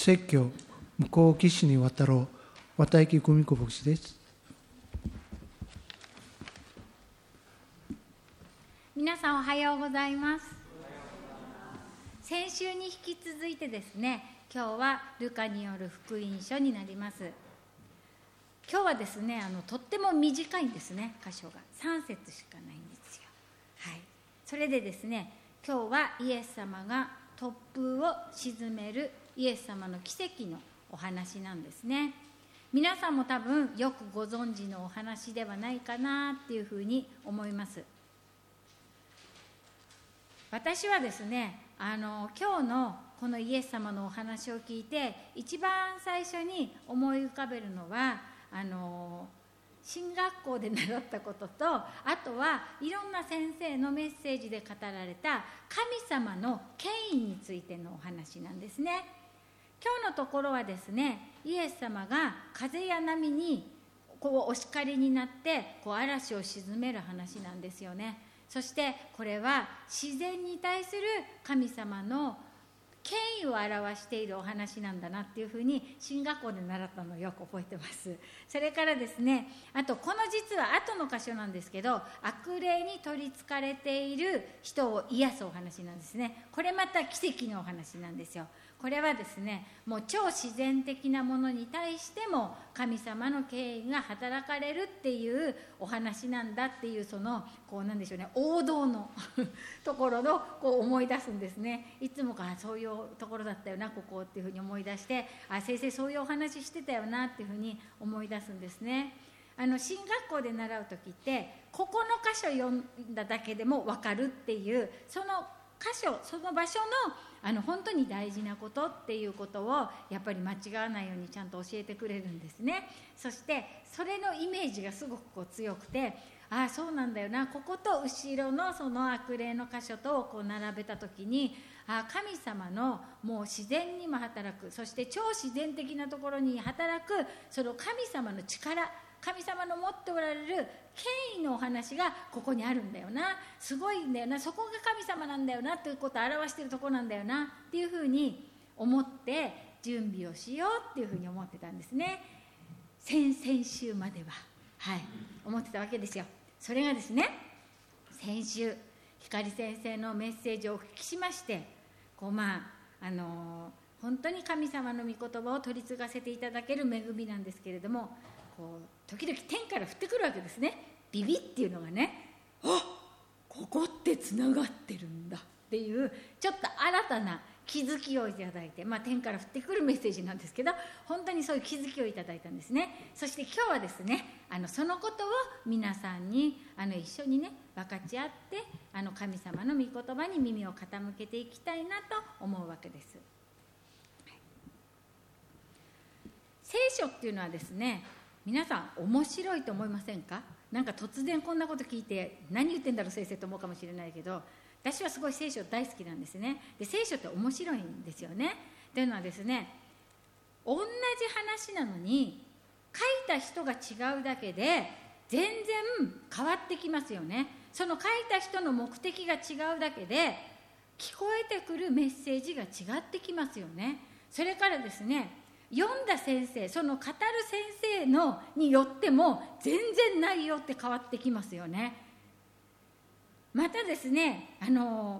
説教向こう岸に渡ろう、綿池久美子牧師です。 皆さんおはようございます。先週に引き続いてですね、今日はルカによる福音書になります。今日はですね、とっても短いんですね。箇所が3節しかないんですよ。はい。それでですね、今日はイエス様が突風を鎮めるイエス様の奇跡のお話なんですね。皆さんも多分よくご存知のお話ではないかなっていうふうに思います。私はですね、今日のこのイエス様のお話を聞いて一番最初に思い浮かべるのは進学校で習ったことと、あとはいろんな先生のメッセージで語られた神様の権威についてのお話なんですね。今日のところはですね、イエス様が風や波にお叱りになって嵐を鎮める話なんですよね。そしてこれは自然に対する神様の権威を表しているお話なんだなっていうふうに進学校で習ったのをよく覚えてます。それからですね、あとこの実は後の箇所なんですけど、悪霊に取りつかれている人を癒すお話なんですね。これまた奇跡のお話なんですよ。これはですね、もう超自然的なものに対しても神様の権威が働かれるっていうお話なんだっていう、そのなんでしょうね、王道のところの思い出すんですね。いつもからそういうところだったよなここっていうふうに思い出して、先生そういうお話してたよなっていうふうに思い出すんですね。進学校で習う時ってここの箇所読んだだけでも分かるっていう、その箇所その場所の本当に大事なことっていうことをやっぱり間違わないようにちゃんと教えてくれるんですね。そしてそれのイメージがすごく強くて、そうなんだよな、ここと後ろのその悪霊の箇所と並べた時に、神様のもう自然にも働く、そして超自然的なところに働くその神様の力、神様の持っておられる権威のお話がここにあるんだよな、すごいんだよな、そこが神様なんだよなということを表しているところなんだよなっていうふうに思って準備をしようっていうふうに思ってたんですね。先々週までは思ってたわけですよ。それがですね、先週光先生のメッセージをお聞きしまして、本当に神様の御言葉を取り継がせていただける恵みなんですけれども、時々天から降ってくるわけですね。ビビっていうのがね、ここってつながってるんだっていうちょっと新たな気づきをいただいて、天から降ってくるメッセージなんですけど、本当にそういう気づきをいただいたんですね。そして今日はですね、そのことを皆さんに一緒にね分かち合って、神様の御言葉に耳を傾けていきたいなと思うわけです。聖書っていうのはですね、皆さん面白いと思いませんか？なんか突然こんなこと聞いて何言ってんだろう先生と思うかもしれないけど、私はすごい聖書大好きなんですね。で、聖書って面白いんですよね。というのはですね、同じ話なのに書いた人が違うだけで全然変わってきますよね。その書いた人の目的が違うだけで聞こえてくるメッセージが違ってきますよね。それからですね、読んだ先生、その語る先生によっても全然内容って変わってきますよね。またですね、読ん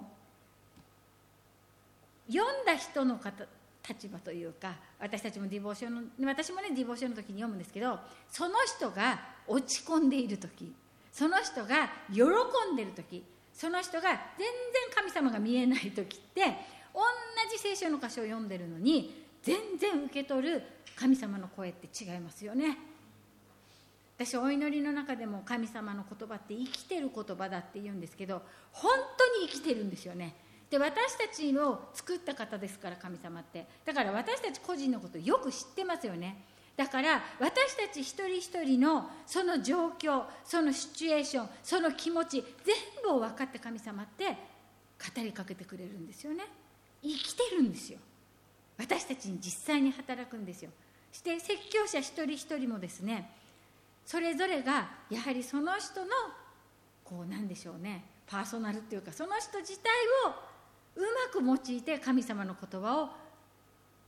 だ人の立場というか、私たちもディボーションの、私もねディボーションの時に読むんですけど、その人が落ち込んでいる時、その人が喜んでいる時、その人が全然神様が見えない時って、同じ聖書の箇所を読んでるのに全然受け取る神様の声って違いますよね。私お祈りの中でも神様の言葉って生きてる言葉だって言うんですけど、本当に生きてるんですよね。で、私たちを作った方ですから、神様って。だから私たち個人のことよく知ってますよね。だから私たち一人一人のその状況、そのシチュエーション、その気持ち全部を分かって神様って語りかけてくれるんですよね。生きてるんですよ。私たちに実際に働くんですよ。そして説教者一人一人もですね、それぞれがやはりその人のなんでしょうね、パーソナルっていうか、その人自体をうまく用いて神様の言葉を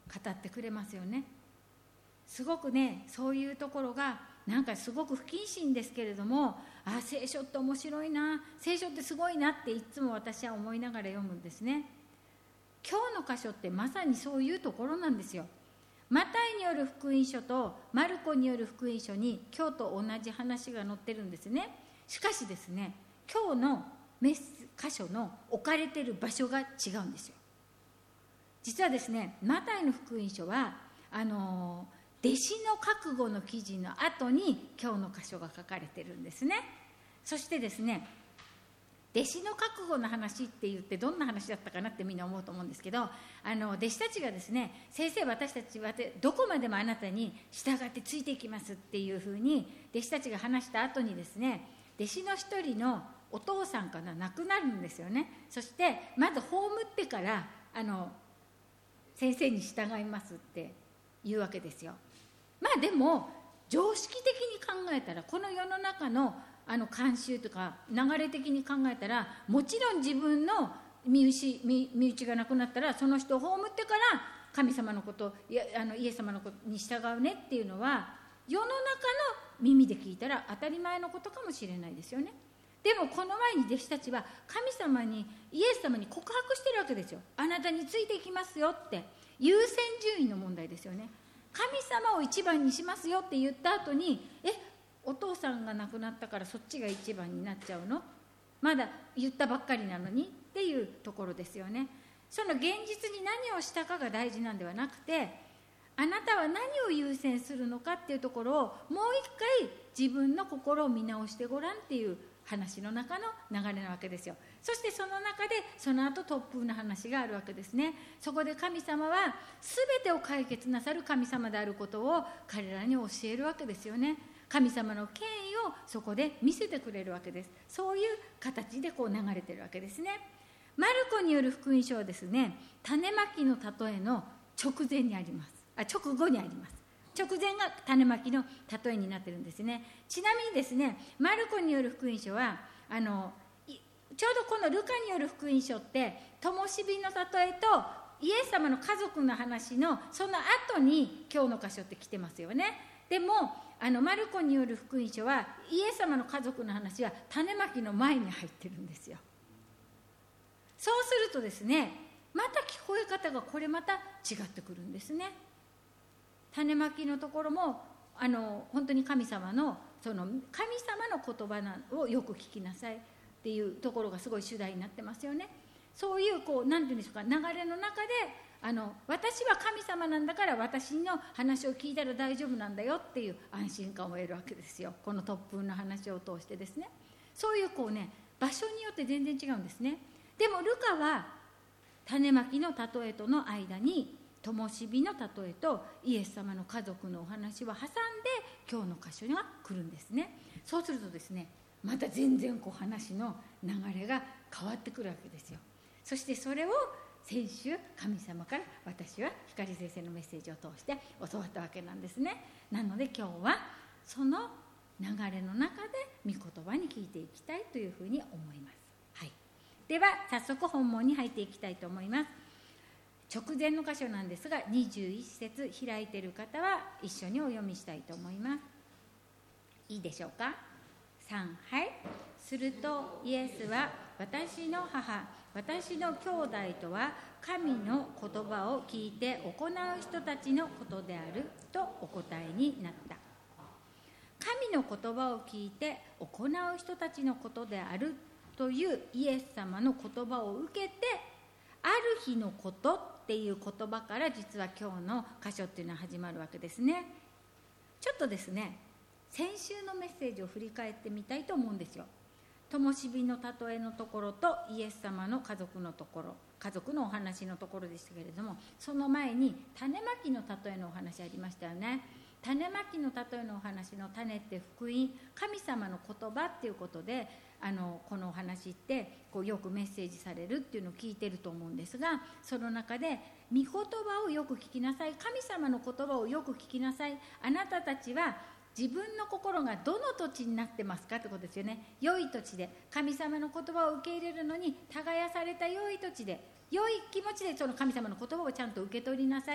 語ってくれますよね。すごくね、そういうところがなんかすごく不謹慎ですけれども、聖書って面白いな、聖書ってすごいなっていつも私は思いながら読むんですね。今日の箇所ってまさにそういうところなんですよ。マタイによる福音書とマルコによる福音書に今日と同じ話が載ってるんですね。しかしですね、今日の箇所の置かれている場所が違うんですよ。実はですね、マタイの福音書は弟子の覚悟の記事の後に今日の箇所が書かれてるんですね。そしてですね、弟子の覚悟の話って言ってどんな話だったかなってみんな思うと思うんですけど、弟子たちがですね、先生、私たちはどこまでもあなたに従ってついていきますっていうふうに弟子たちが話した後にですね、弟子の一人のお父さんかな、亡くなるんですよね。そしてまず葬ってから先生に従いますって言うわけですよ。でも常識的に考えたら、この世の中の慣習とか流れ的に考えたら、もちろん自分の身内が亡くなったらその人を葬ってから神様のことイエス様のことに従うねっていうのは、世の中の耳で聞いたら当たり前のことかもしれないですよね。でもこの前に弟子たちは神様に、イエス様に告白してるわけですよ。あなたについていきますよって。優先順位の問題ですよね。神様を一番にしますよって言った後に、お父さんが亡くなったからそっちが一番になっちゃうの、まだ言ったばっかりなのにっていうところですよね。その現実に何をしたかが大事なんではなくて、あなたは何を優先するのかっていうところをもう一回自分の心を見直してごらんっていう話の中の流れなわけですよ。そしてその中でその後突風の話があるわけですね。そこで神様は全てを解決なさる神様であることを彼らに教えるわけですよね。神様の権威をそこで見せてくれるわけです。そういう形でこう流れてるわけですね。マルコによる福音書はですね、種まきの例えの直前にあります。直後にあります。直前が種まきの例えになってるんですね。ちなみにですね、マルコによる福音書はちょうどこのルカによる福音書って灯火の例えとイエス様の家族の話のその後に今日の箇所って来てますよね。でもマルコによる福音書はイエス様の家族の話は種まきの前に入ってるんですよ。そうするとですね、また聞こえ方がこれまた違ってくるんですね。種まきのところも本当に神様の言葉をよく聞きなさいっていうところがすごい主題になってますよね。そういうなんていうんでしょうか、流れの中で私は神様なんだから私の話を聞いたら大丈夫なんだよっていう安心感を得るわけですよ。この突風の話を通してですね。そういう場所によって全然違うんですね。でもルカは種まきの例えとの間に灯火の例えとイエス様の家族のお話を挟んで今日の箇所が来るんですね。そうするとですね、また全然話の流れが変わってくるわけですよ。そしてそれを先週神様から私は光先生のメッセージを通して教わったわけなんですね。なので今日はその流れの中で御言葉に聞いていきたいというふうに思います。はい、では早速本文に入っていきたいと思います。直前の箇所なんですが、21節開いている方は一緒にお読みしたいと思います。いいでしょうか。3、はい。するとイエスは、私の母、私の兄弟とは神の言葉を聞いて行う人たちのことであるとお答えになった。神の言葉を聞いて行う人たちのことであるというイエス様の言葉を受けて、ある日のことっていう言葉から実は今日の箇所っていうのは始まるわけですね。ちょっとですね、先週のメッセージを振り返ってみたいと思うんですよ。灯火の例えのところとイエス様の家族のところ、家族のお話のところでしたけれども、その前に種まきの例えのお話ありましたよね。種まきの例えのお話の種って福音、神様の言葉っていうことでこのお話ってよくメッセージされるっていうのを聞いてると思うんですが、その中で御言葉をよく聞きなさい、神様の言葉をよく聞きなさい、あなたたちは自分の心がどの土地になってますかってことですよね。良い土地で神様の言葉を受け入れるのに耕された良い土地で、良い気持ちでその神様の言葉をちゃんと受け取りなさい。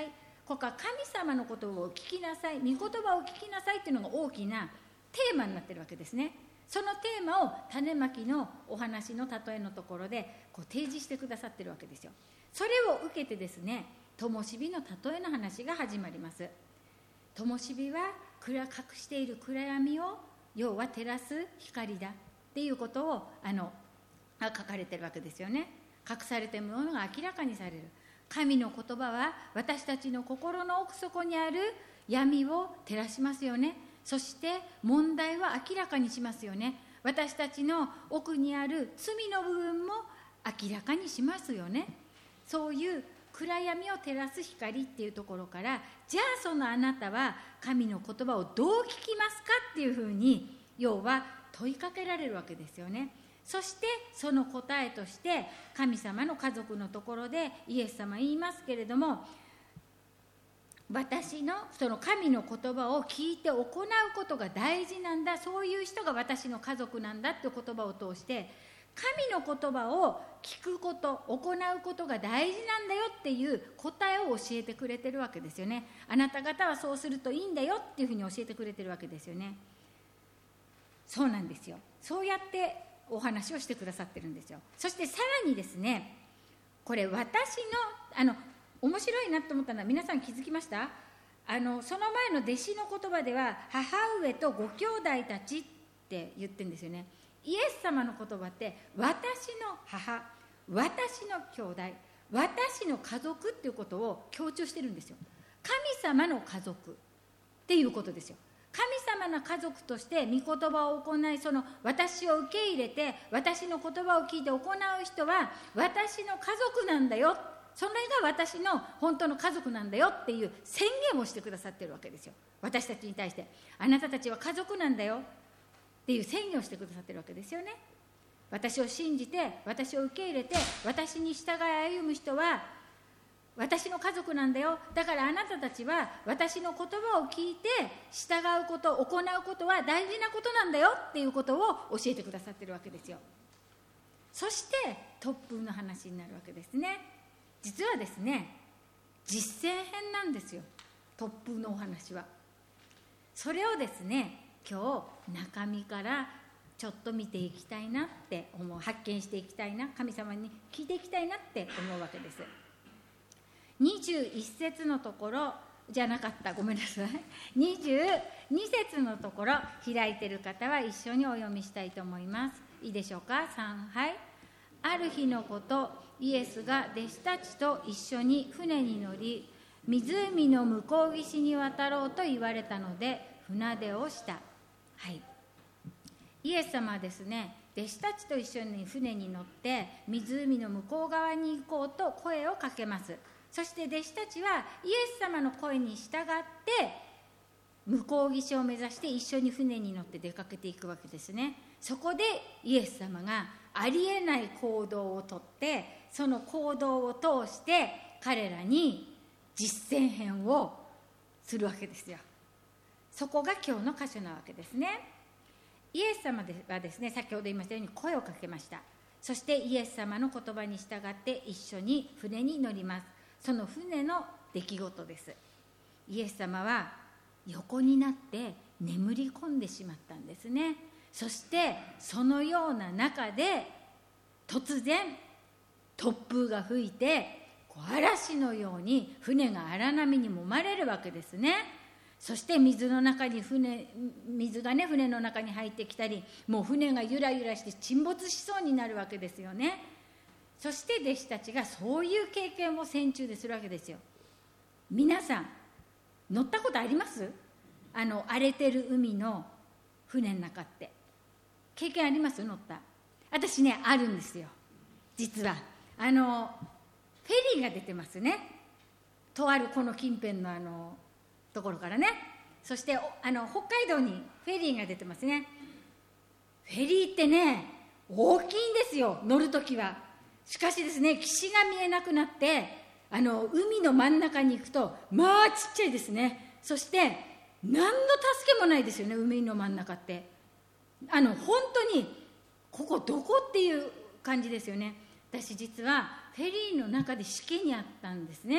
ここは神様のことを聞きなさい、御言葉を聞きなさいっていうのが大きなテーマになってるわけですね。そのテーマを種まきのお話の例えのところでこう提示してくださってるわけですよ。それを受けてですね、灯火の例えの話が始まります。灯火は隠している暗闇を要は照らす光だっていうことを書かれてるわけですよね。隠されているものが明らかにされる。神の言葉は私たちの心の奥底にある闇を照らしますよね。そして問題は明らかにしますよね。私たちの奥にある罪の部分も明らかにしますよね。そういう暗闇を照らす光っていうところから、じゃあそのあなたは神の言葉をどう聞きますかっていうふうに要は問いかけられるわけですよね。そしてその答えとして神様の家族のところでイエス様言いますけれども、私のその神の言葉を聞いて行うことが大事なんだ、そういう人が私の家族なんだっていう言葉を通して神の言葉を聞くこと、行うことが大事なんだよっていう答えを教えてくれてるわけですよね。あなた方はそうするといいんだよっていうふうに教えてくれてるわけですよね。そうなんですよ。そうやってお話をしてくださってるんですよ。そしてさらにですね、これ私の面白いなと思ったのは、皆さん気づきました？その前の弟子の言葉では母上とご兄弟たちって言ってるんですよね。イエス様の言葉って私の母、私の兄弟、私の家族っていうことを強調してるんですよ。神様の家族っていうことですよ。神様の家族として御言葉を行い、その私を受け入れて私の言葉を聞いて行う人は私の家族なんだよ、それが私の本当の家族なんだよっていう宣言をしてくださってるわけですよ。私たちに対してあなたたちは家族なんだよっていう宣言をしてくださってるわけですよね。私を信じて私を受け入れて私に従い歩む人は私の家族なんだよ。だからあなたたちは私の言葉を聞いて従うこと、行うことは大事なことなんだよっていうことを教えてくださってるわけですよ。そして突風の話になるわけですね。実はですね、実践編なんですよ、突風のお話は。それをですね、今日中身からちょっと見ていきたいなって思う、発見していきたいな、神様に聞いていきたいなって思うわけです。21節のところじゃなかった、ごめんなさい、22節のところ開いてる方は一緒にお読みしたいと思います。いいでしょうか。3、はい。ある日のこと、イエスが弟子たちと一緒に船に乗り、湖の向こう岸に渡ろうと言われたので船出をした。はい、イエス様はですね、弟子たちと一緒に船に乗って湖の向こう側に行こうと声をかけます。そして弟子たちはイエス様の声に従って向こう岸を目指して一緒に船に乗って出かけていくわけですね。そこでイエス様がありえない行動をとって、その行動を通して彼らに実践編をするわけですよ。そこが今日の箇所なわけですね。イエス様はですね、先ほど言いましたように声をかけました。そしてイエス様の言葉に従って一緒に船に乗ります。その船の出来事です。イエス様は横になって眠り込んでしまったんですね。そしてそのような中で突然突風が吹いて、嵐のように船が荒波に揉まれるわけですね。そして水がね、船の中に入ってきたり、もう船がゆらゆらして沈没しそうになるわけですよね。そして弟子たちがそういう経験を船中でするわけですよ。皆さん乗ったことあります？荒れてる海の船の中って経験あります？乗った？私ね、あるんですよ。実はフェリーが出てますね。とあるこの近辺のところからね。そして北海道にフェリーが出てますね。フェリーってね、大きいんですよ、乗るときは。しかしですね、岸が見えなくなって海の真ん中に行くとまあちっちゃいですね。そして何の助けもないですよね、海の真ん中って。本当にここどこっていう感じですよね。私実はフェリーの中でしけにあったんですね。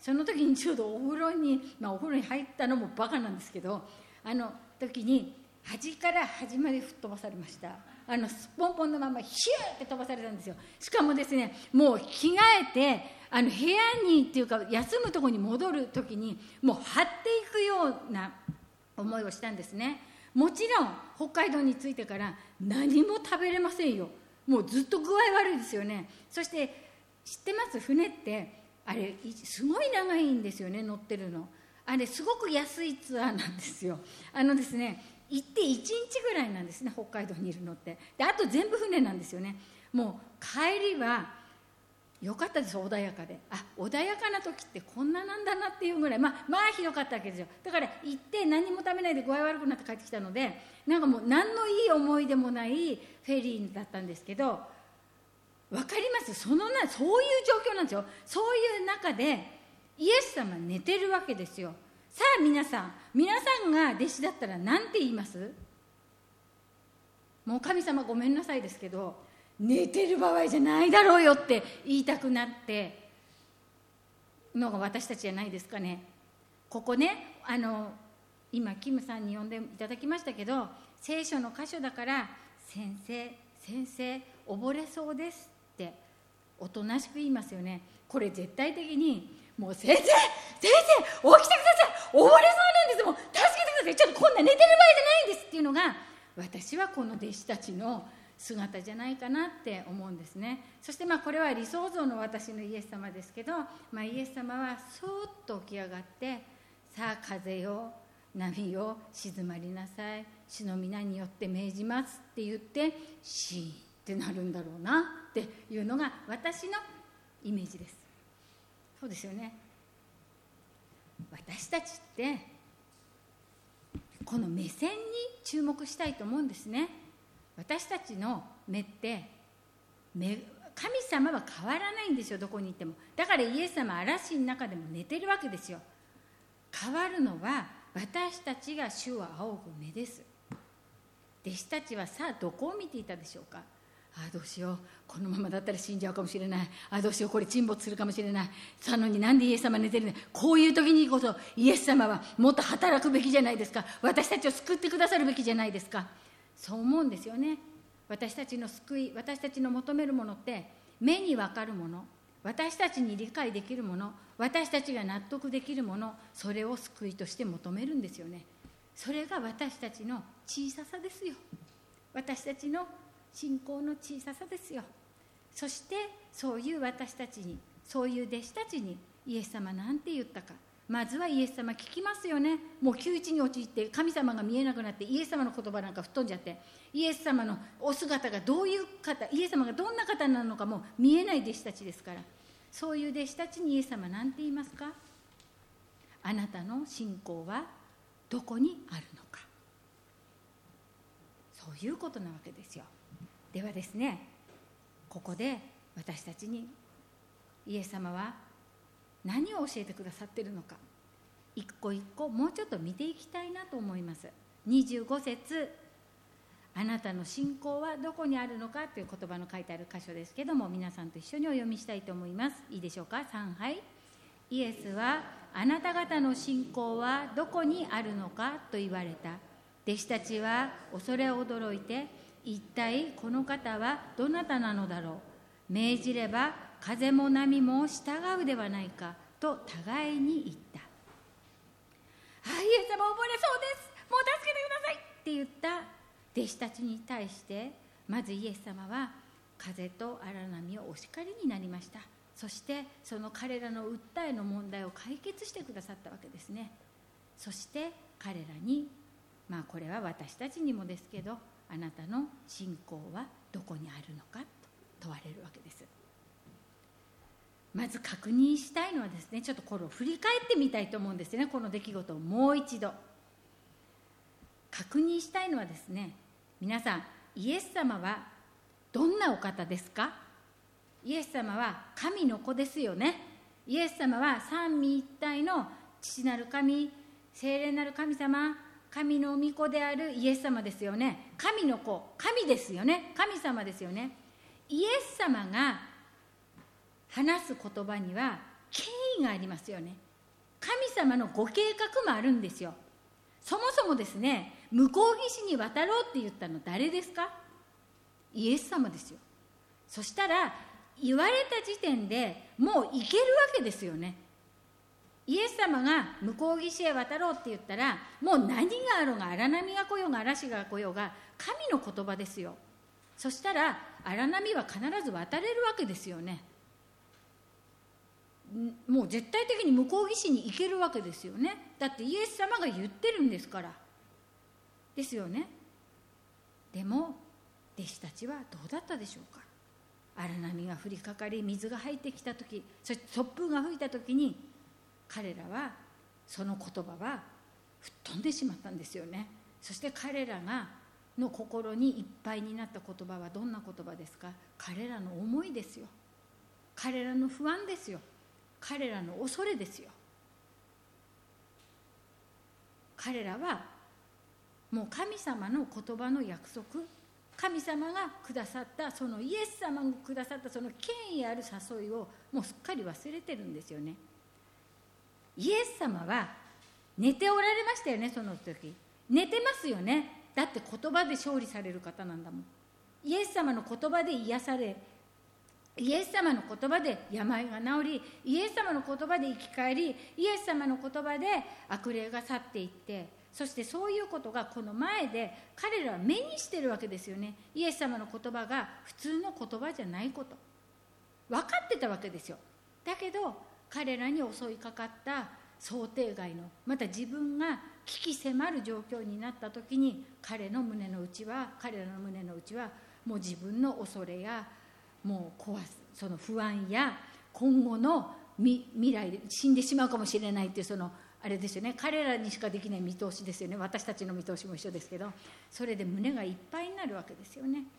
その時にちょうどお風呂に入ったのもバカなんですけど、あの時に端から端まで吹っ飛ばされました。スポンポンのままヒューって飛ばされたんですよ。しかもですね、もう着替えて部屋にっていうか休むところに戻る時にもう張っていくような思いをしたんですね。もちろん北海道に着いてから何も食べれませんよ。もうずっと具合悪いですよね。そして知ってます？船ってあれすごい長いんですよね、乗ってるの。あれすごく安いツアーなんですよ。ですね、行って1日ぐらいなんですね、北海道にいるのって。であと全部船なんですよね。もう帰りは良かったです、穏やかで。穏やかな時ってこんななんだなっていうぐらい、まあひどかったわけですよ。だから行って何も食べないで具合悪くなって帰ってきたので、なんかもう何のいい思い出もないフェリーだったんですけど、分かります？そういう状況なんですよ。そういう中でイエス様寝てるわけですよ。さあ皆さんが弟子だったら何て言います？もう神様ごめんなさいですけど、寝てる場合じゃないだろうよって言いたくなってのが私たちじゃないですかね。ここね、今キムさんに呼んでいただきましたけど、聖書の箇所だから先生溺れそうですっておとなしく言いますよね。これ絶対的にもう先生起きてください、溺れそうなんです、もう助けてください、ちょっとこんな寝てる場合じゃないんですっていうのが、私はこの弟子たちの姿じゃないかなって思うんですね。そしてこれは理想像の私のイエス様ですけど、イエス様はそーっと起き上がって、さあ風よ波よ静まりなさい、主の皆によって命じますって言ってシーンってなるんだろうなっていうのが私のイメージです。そうですよね。私たちってこの目線に注目したいと思うんですね。私たちの目って神様は変わらないんですよ、どこにいても。だからイエス様は嵐の中でも寝てるわけですよ。変わるのは私たちが主を仰ぐ目です。弟子たちはさあどこを見ていたでしょうか。どうしよう、このままだったら死んじゃうかもしれない、どうしよう、これ沈没するかもしれない、なのになんでイエス様寝てるんだ。こういう時にこそイエス様はもっと働くべきじゃないですか。私たちを救ってくださるべきじゃないですか。そう思うんですよね。私たちの救い、私たちの求めるものって目に分かるもの、私たちに理解できるもの、私たちが納得できるもの、それを救いとして求めるんですよね。それが私たちの小ささですよ。私たちの信仰の小ささですよ。そしてそういう私たちに、そういう弟子たちにイエス様なんて言ったか。まずはイエス様聞きますよね。もう窮地に陥って神様が見えなくなって、イエス様の言葉なんか吹っ飛んじゃって、イエス様のお姿がどういう方、イエス様がどんな方なのかも見えない弟子たちですから、そういう弟子たちにイエス様なんて言いますか。あなたの信仰はどこにあるのか。そういうことなわけですよ。ではですね、ここで私たちにイエス様は何を教えてくださっているのか、一個一個もうちょっと見ていきたいなと思います。25節、あなたの信仰はどこにあるのかという言葉の書いてある箇所ですけども、皆さんと一緒にお読みしたいと思います。いいでしょうか。3、はい。イエスはあなた方の信仰はどこにあるのかと言われた。弟子たちは恐れ驚いて、一体この方はどなたなのだろう、命じれば風も波も従うではないかと互いに言った。イエス様溺れそうです、もう助けてくださいって言った弟子たちに対して、まずイエス様は風と荒波をお叱りになりました。そしてその彼らの訴えの問題を解決してくださったわけですね。そして彼らに、これは私たちにもですけど、あなたの信仰はどこにあるのかと問われるわけです。まず確認したいのはですね、ちょっとこれを振り返ってみたいと思うんですね。この出来事をもう一度確認したいのはですね、皆さん、イエス様はどんなお方ですか。イエス様は神の子ですよね。イエス様は三位一体の父なる神、聖霊なる神様、神の御子であるイエス様ですよね。神の子、神ですよね。神様ですよね。イエス様が話す言葉には権威がありますよね。神様のご計画もあるんですよ。そもそもですね、向こう岸に渡ろうって言ったの誰ですか？イエス様ですよ。そしたら言われた時点でもう行けるわけですよね。イエス様が向こう岸へ渡ろうって言ったら、もう何があろうが、荒波が来ようが嵐が来ようが神の言葉ですよ。そしたら荒波は必ず渡れるわけですよね。もう絶対的に向こう岸に行けるわけですよね。だってイエス様が言ってるんですからですよね。でも弟子たちはどうだったでしょうか。荒波が降りかかり、水が入ってきた時、そして突風が吹いた時に、彼らはその言葉は吹っ飛んでしまったんですよね。そして彼らの心にいっぱいになった言葉はどんな言葉ですか？彼らの思いですよ。彼らの不安ですよ。彼らの恐れですよ。彼らはもう神様の言葉の約束、神様がくださったそのイエス様がくださったその権威ある誘いをもうすっかり忘れてるんですよね。イエス様は寝ておられましたよね。その時寝てますよね。だって言葉で勝利される方なんだもん。イエス様の言葉で癒され、イエス様の言葉で病が治り、イエス様の言葉で生き返り、イエス様の言葉で悪霊が去っていって、そしてそういうことがこの前で彼らは目にしてるわけですよね。イエス様の言葉が普通の言葉じゃないこと分かってたわけですよ。だけど彼らに襲いかかった想定外の、また自分が危機迫る状況になった時に、彼らの胸の内はもう自分の恐れやもうその不安や今後の未来で死んでしまうかもしれないっていう、そのあれですよね、彼らにしかできない見通しですよね。私たちの見通しも一緒ですけど、それで胸がいっぱいになるわけですよね。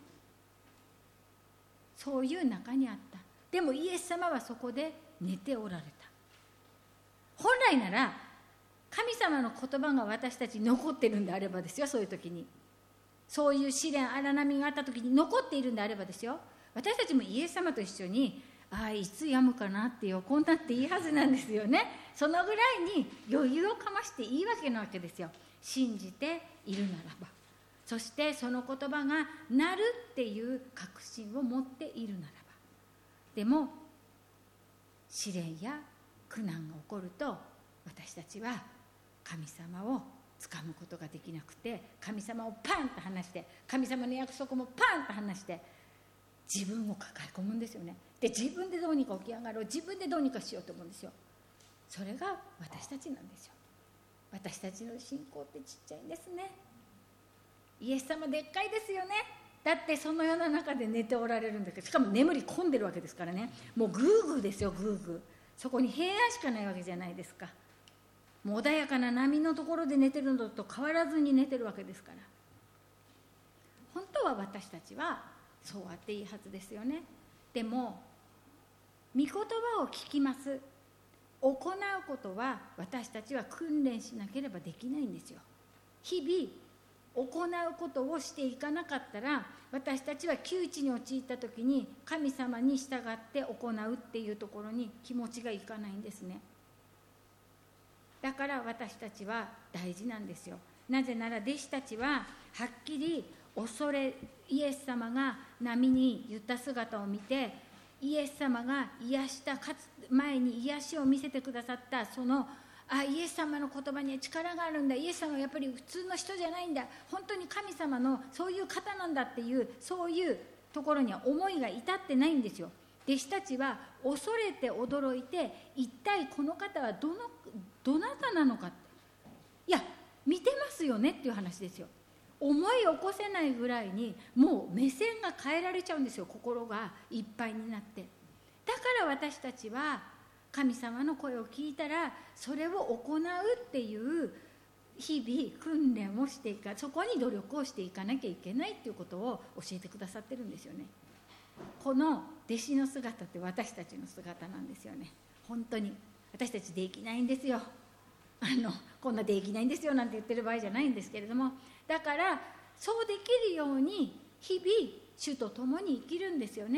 そういう中にあった。でもイエス様はそこで寝ておられた。本来なら神様の言葉が私たちに残っているんであればですよ、そういう時に、そういう試練荒波があった時に残っているんであればですよ、私たちもイエス様と一緒にいつ止むかなって横になっていいはずなんですよね。そのぐらいに余裕をかましていいわけなわけですよ。信じているならば、そしてその言葉がなるっていう確信を持っているならば。でも試練や苦難が起こると、私たちは神様をつかむことができなくて、神様をパンと離して、神様の約束もパンと離して自分を抱え込むんですよね。で自分でどうにか起き上がろう、自分でどうにかしようと思うんですよ。それが私たちなんですよ。私たちの信仰ってちっちゃいんですね。イエス様でっかいですよね。だってその世の中で寝ておられるんだけど、しかも眠り込んでるわけですからね。もうグーグーですよ、グーグー。そこに平安しかないわけじゃないですか。もう穏やかな波のところで寝てるのと変わらずに寝てるわけですから。本当は私たちはそうあっていいはずですよね。でも御言葉を聞きます、行うことは私たちは訓練しなければできないんですよ。日々行うことをしていかなかったら、私たちは窮地に陥った時に神様に従って行うっていうところに気持ちがいかないんですね。だから私たちは大事なんですよ。なぜなら弟子たちははっきりイエス様が波に言った姿を見て、イエス様が癒した前に癒しを見せてくださったそのイエス様の言葉には力があるんだ、イエス様はやっぱり普通の人じゃないんだ、本当に神様のそういう方なんだっていう、そういうところには思いが至ってないんですよ。弟子たちは恐れて驚いて、一体この方はどなたなのか、いや見てますよねっていう話ですよ。思い起こせないぐらいにもう目線が変えられちゃうんですよ。心がいっぱいになって。だから私たちは神様の声を聞いたらそれを行うっていう日々訓練をしてそこに努力をしていかなきゃいけないっていうことを教えてくださってるんですよね。この弟子の姿って私たちの姿なんですよね。本当に私たちできないんですよ。こんなできないんですよなんて言ってる場合じゃないんですけれども、だからそうできるように日々主と共に生きるんですよね。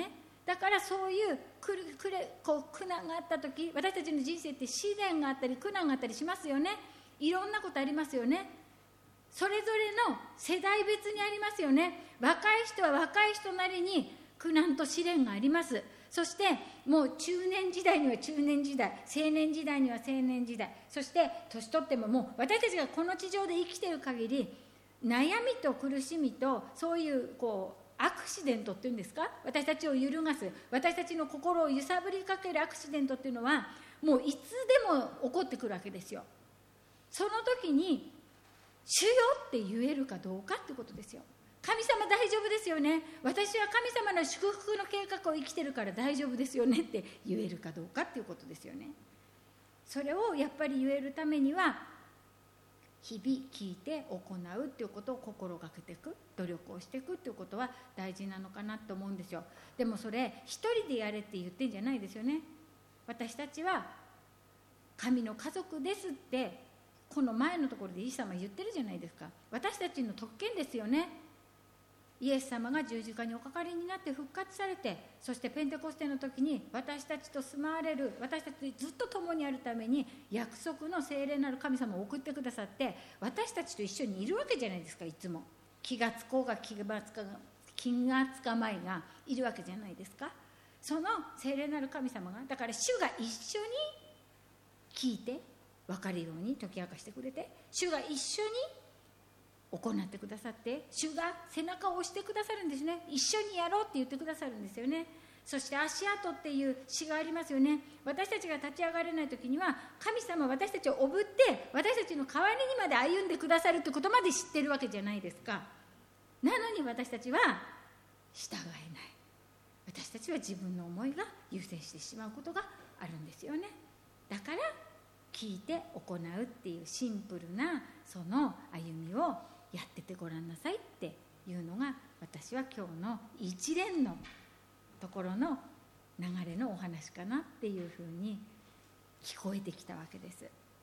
だからそういう苦難があった時、私たちの人生って試練があったり苦難があったりしますよね。いろんなことありますよね。それぞれの世代別にありますよね。若い人は若い人なりに苦難と試練があります。そしてもう中年時代には中年時代、青年時代には青年時代、そして年取っても、もう私たちがこの地上で生きている限り、悩みと苦しみとそういうアクシデントっていうんですか、私たちを揺るがす、私たちの心を揺さぶりかけるアクシデントっていうのはもういつでも起こってくるわけですよ。その時に主よって言えるかどうかってことですよ。神様大丈夫ですよね、私は神様の祝福の計画を生きてるから大丈夫ですよねって言えるかどうかっていうことですよね。それをやっぱり言えるためには日々聞いて行うっていうことを心がけていく、努力をしていくっていうことは大事なのかなと思うんですよ。でもそれ一人でやれって言ってんじゃないですよね。私たちは神の家族ですってこの前のところでイエス様言ってるじゃないですか。私たちの特権ですよね。イエス様が十字架におかかりになって復活されて、そしてペンテコステの時に私たちと住まわれる、私たちとずっと共にあるために約束の聖霊なる神様を送ってくださって、私たちと一緒にいるわけじゃないですか。いつも気がつこうが気がつかまいがいるわけじゃないですか。その聖霊なる神様が、だから主が一緒に聞いて分かるように解き明かしてくれて、主が一緒に行ってくださって、主が背中を押してくださるんですね。一緒にやろうって言ってくださるんですよね。そして足跡っていう詩がありますよね。私たちが立ち上がれない時には神様は私たちをおぶって私たちの代わりにまで歩んでくださるってことまで知ってるわけじゃないですか。なのに私たちは従えない。私たちは自分の思いが優先してしまうことがあるんですよね。だから聞いて行うっていうシンプルなその歩みをやっててごらんなさいっていうのが、私は今日の一連のところの流れのお話かなっていうふうに聞こえてきたわけです。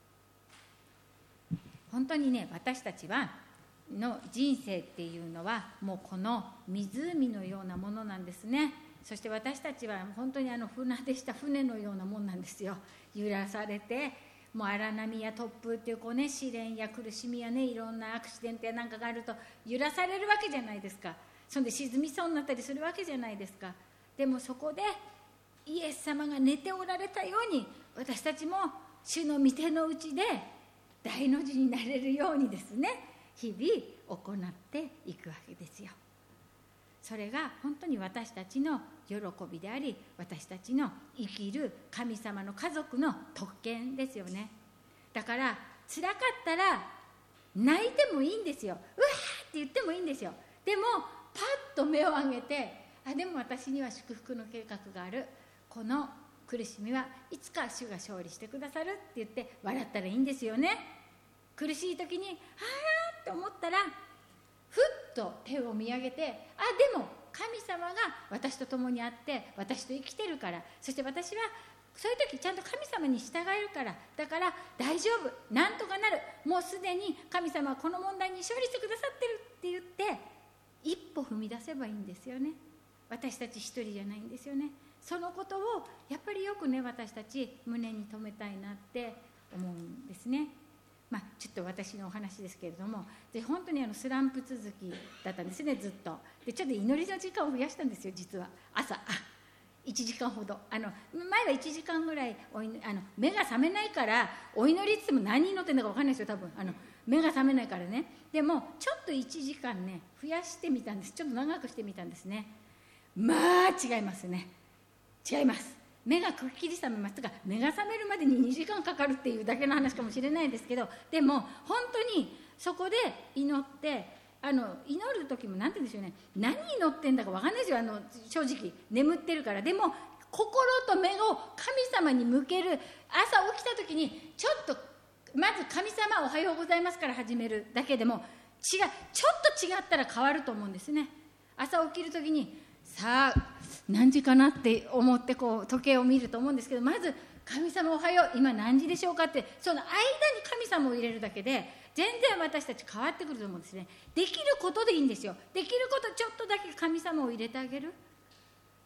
本当にね、私たちの人生っていうのはもうこの湖のようなものなんですね。そして私たちは本当に船でした船のようなもんなんですよ。揺らされて、もう荒波や突風っていう試練や苦しみやね、いろんなアクシデントやなんかがあると揺らされるわけじゃないですか。そんで沈みそうになったりするわけじゃないですか。でもそこでイエス様が寝ておられたように、私たちも主の御手のうちで大の字になれるようにですね、日々行っていくわけですよ。それが本当に私たちの喜びであり、私たちの生きる神様の家族の特権ですよね。だから辛かったら泣いてもいいんですよ。うわーって言ってもいいんですよ。でもパッと目を上げて、でも私には祝福の計画がある、この苦しみはいつか主が勝利してくださるって言って笑ったらいいんですよね。苦しい時にと思ったらふっと手を見上げて、でも神様が私と共にあって私と生きてるから、そして私はそういう時ちゃんと神様に従えるから、だから大丈夫、なんとかなる、もうすでに神様はこの問題に勝利してくださってるって言って一歩踏み出せばいいんですよね。私たち一人じゃないんですよね。そのことをやっぱりよくね、私たち胸に留めたいなって思うんですね。ちょっと私のお話ですけれども、で本当にスランプ続きだったんですね、ずっと。でちょっと祈りの時間を増やしたんですよ、実は。朝1時間ほど、前は1時間ぐらい目が覚めないからお祈りって言っても何祈ってんだか分かんないですよ、多分目が覚めないからね。でもちょっと1時間ね増やしてみたんです。ちょっと長くしてみたんですね。違いますね。違います。目がくっきり覚めますとか、目が覚めるまでに2時間かかるっていうだけの話かもしれないですけど、でも本当にそこで祈って、祈る時も何て言うんでしょうね、何祈ってんだか分かんないですよ、正直眠ってるから。でも心と目を神様に向ける、朝起きた時にちょっとまず神様おはようございますから始めるだけでもちょっと違ったら変わると思うんですね。朝起きる時にさあ何時かなって思って時計を見ると思うんですけど、まず神様おはよう、今何時でしょうかって、その間に神様を入れるだけで全然私たち変わってくると思うんですね。できることでいいんですよ。できることちょっとだけ神様を入れてあげる。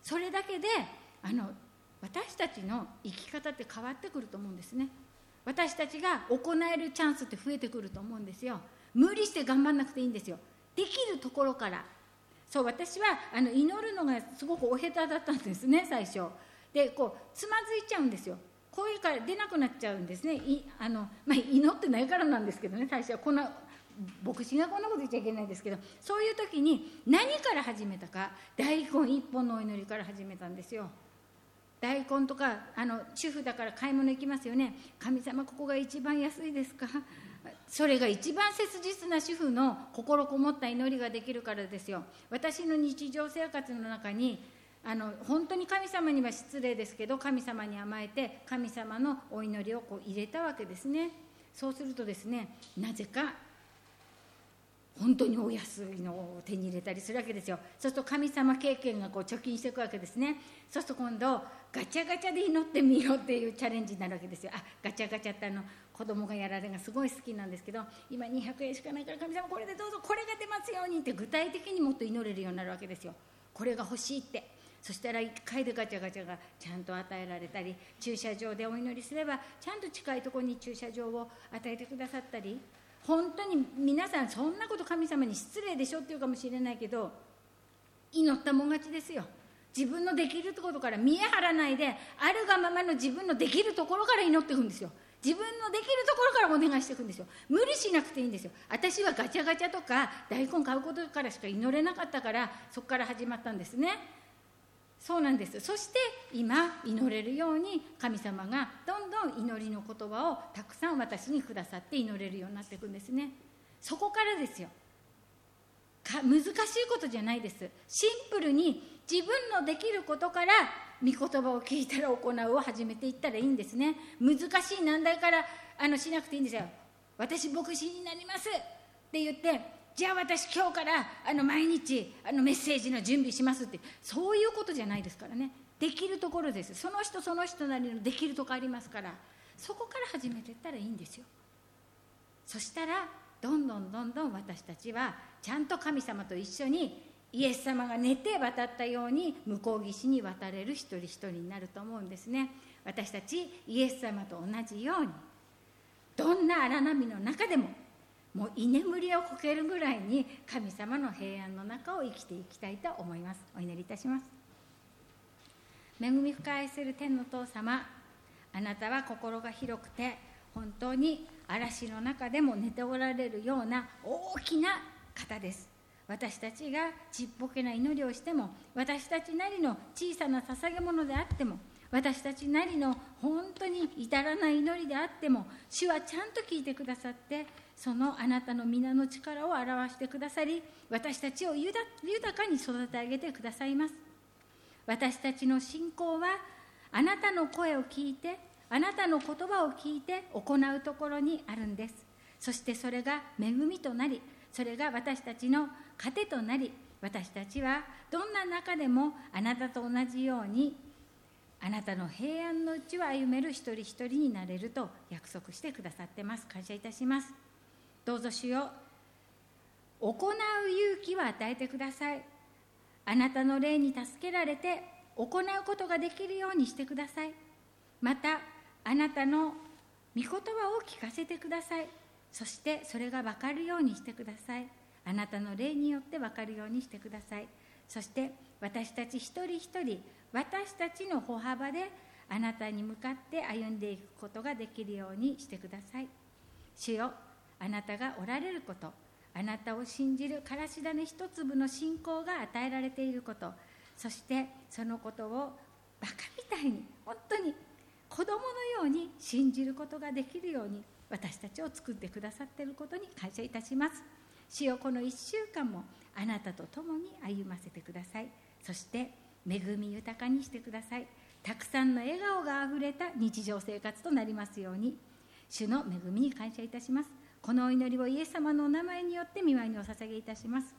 それだけで私たちの生き方って変わってくると思うんですね。私たちが行えるチャンスって増えてくると思うんですよ。無理して頑張んなくていいんですよ。できるところから。そう、私は祈るのがすごくお下手だったんですね、最初で。つまずいちゃうんですよ。声から出なくなっちゃうんですね。祈ってないからなんですけどね、最初は牧師がこんなこと言っちゃいけないですけど、そういう時に何から始めたか、大根一本のお祈りから始めたんですよ。大根とか主婦だから買い物行きますよね。神様、ここが一番安いですか。それが一番切実な主婦の心こもった祈りができるからですよ。私の日常生活の中に本当に神様には失礼ですけど、神様に甘えて神様のお祈りを入れたわけですね。そうするとですね、なぜか本当にお安いのを手に入れたりするわけですよ。そうすると神様経験が貯金していくわけですね。そうすると今度ガチャガチャで祈ってみようっていうチャレンジになるわけですよ。ガチャガチャって子供がやられるのがすごい好きなんですけど、今200円しかないから神様これでどうぞ、これが出ますようにって具体的にもっと祈れるようになるわけですよ。これが欲しいって。そしたら1回でガチャガチャがちゃんと与えられたり、駐車場でお祈りすればちゃんと近いところに駐車場を与えてくださったり、本当に皆さんそんなこと神様に失礼でしょっていうかもしれないけど、祈ったもん勝ちですよ。自分のできるところから見え張らないで、あるがままの自分のできるところから祈っていくんですよ。自分のできるところからお願いしていくんですよ。無理しなくていいんですよ。私はガチャガチャとか大根買うことからしか祈れなかったから、そこから始まったんですね。そうなんです。そして今祈れるように神様がどんどん祈りの言葉をたくさん私にくださって祈れるようになっていくんですね。そこからですよ。難しいことじゃないです。シンプルに自分のできることから御言葉を聞いたら行うを始めていったらいいんですね。難しい難題からしなくていいんですよ。私牧師になりますって言って、じゃあ私今日から毎日メッセージの準備しますって、そういうことじゃないですからね。できるところです。その人その人なりのできるところありますから、そこから始めていったらいいんですよ。そしたらどんどん私たちはちゃんと神様と一緒にイエス様が寝て渡ったように向こう岸に渡れる一人一人になると思うんですね。私たちイエス様と同じように、どんな荒波の中でももう居眠りをこけるぐらいに神様の平安の中を生きていきたいと思います。お祈りいたします。恵み深愛する天の父様、あなたは心が広くて本当に嵐の中でも寝ておられるような大きな方です。私たちがちっぽけな祈りをしても、私たちなりの小さな捧げ物であっても、私たちなりの本当に至らない祈りであっても、主はちゃんと聞いてくださって、そのあなたの皆の力を表してくださり、私たちを豊かに育て上げてくださいます。私たちの信仰はあなたの声を聞いて、あなたの言葉を聞いて行うところにあるんです。そしてそれが恵みとなり、それが私たちの糧となり、私たちはどんな中でもあなたと同じようにあなたの平安のうちを歩める一人一人になれると約束してくださってます。感謝いたします。どうぞ主よ、行う勇気を与えてください。あなたの霊に助けられて行うことができるようにしてください。またあなたの御言葉を聞かせてください。そしてそれが分かるようにしてください。あなたの霊によって分かるようにしてください。そして私たち一人一人、私たちの歩幅であなたに向かって歩んでいくことができるようにしてください。主よ、あなたがおられること、あなたを信じるからし種一粒の信仰が与えられていること、そしてそのことをバカみたいに、本当に子供のように信じることができるように私たちを作ってくださっていることに感謝いたします。主よ、この1週間もあなたと共に歩ませてください。そして恵み豊かにしてください。たくさんの笑顔があふれた日常生活となりますように、主の恵みに感謝いたします。このお祈りをイエス様のお名前によって御前にお捧げいたします。